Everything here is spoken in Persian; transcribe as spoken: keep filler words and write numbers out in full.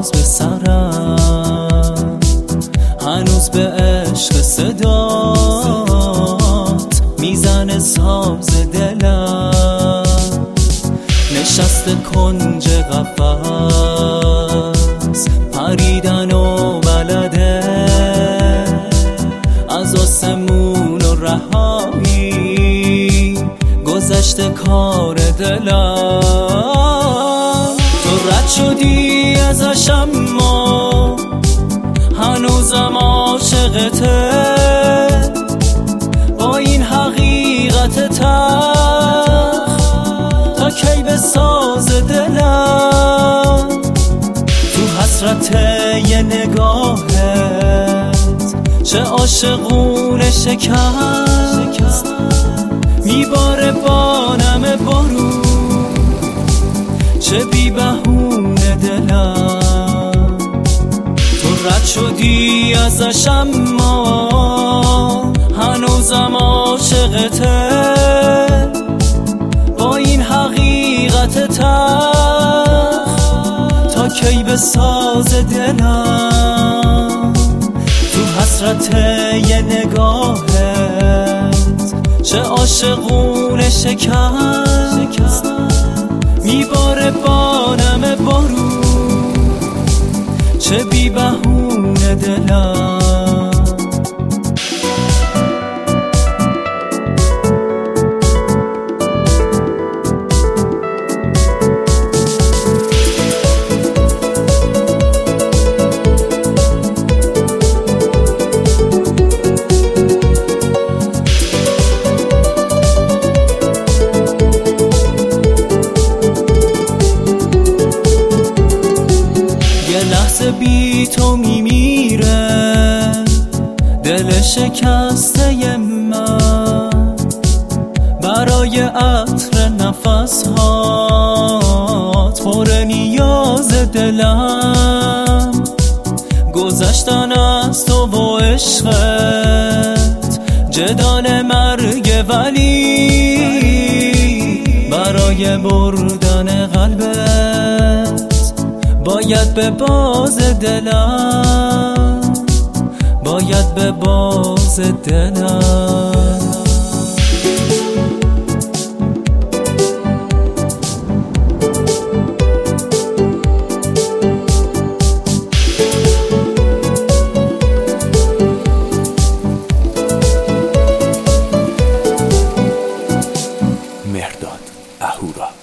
باز به سرم، هنوز به عشق صدات میزنه ساز دلم. نشسته کنج قفس پریدن و بلده، از آسمون و رهایی گذشته کار دلم. تو رد شدی ازش اما هنوزم عاشقته، با این حقیقت تلخ تا کی به ساز دلم. تو حسرت یه نگاهت چه عاشقونه شکست، میباره بانم بارون چه بی بهونه دلم. تو رد شدی ازش اما هنوزم عاشقته، با این حقیقت تلخ تا کی به ساز دلم. تو حسرت یه نگاهت چه عاشقونه شکست، میباره بانم بارون چه بی بهونه دلم. بی تو میمیره دل شکسته من، برای عطر نفس هات پر نیاز دلم. گذشتن از تو و عشقت جدال مرگ، ولی برای بردن قلبت باید به باز دلم، باید به باز دلم. مهرداد اهورا.